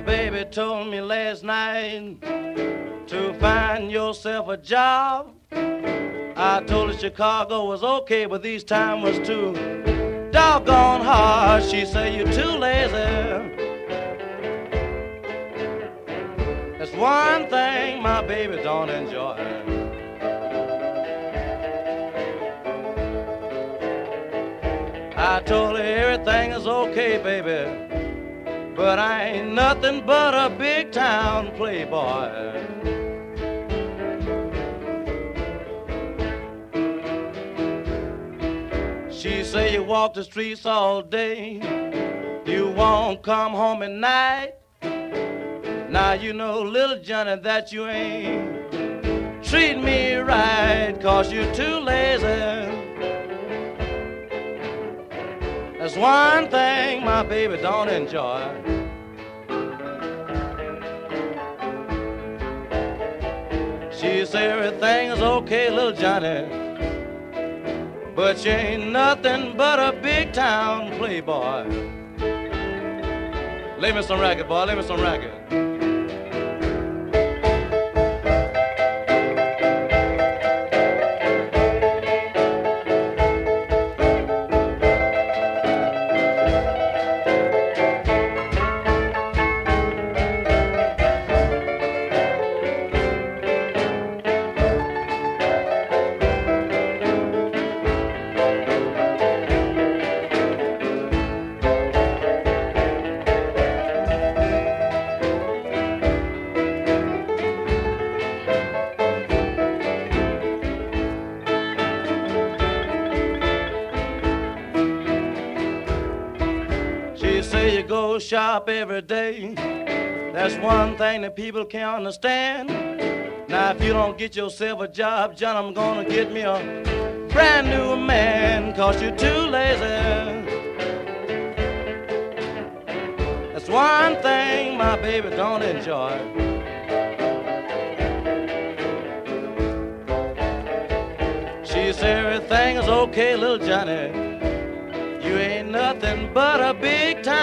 baby told me last night to find yourself a job. I told her Chicago was okay, but these times was too doggone hard. She said, you're too lazy. That's one thing my baby don't enjoy. I told her everything is okay, baby, but I ain't nothing but a big town playboy. She say you walk the streets all day, you won't come home at night. Now you know, little Johnny, that you ain't treat me right, 'cause you're too lazy. That's one thing my baby don't enjoy. She say everything is okay, little Johnny, but you ain't nothing but a big town playboy. Lay me some racket, boy, lay me some racket. Say you go shop every day. That's one thing that people can't understand. Now if you don't get yourself a job, John, I'm gonna get me a brand new man, 'cause you're too lazy. That's one thing my baby don't enjoy. She said everything is okay, little Johnny, you ain't nothing but a big time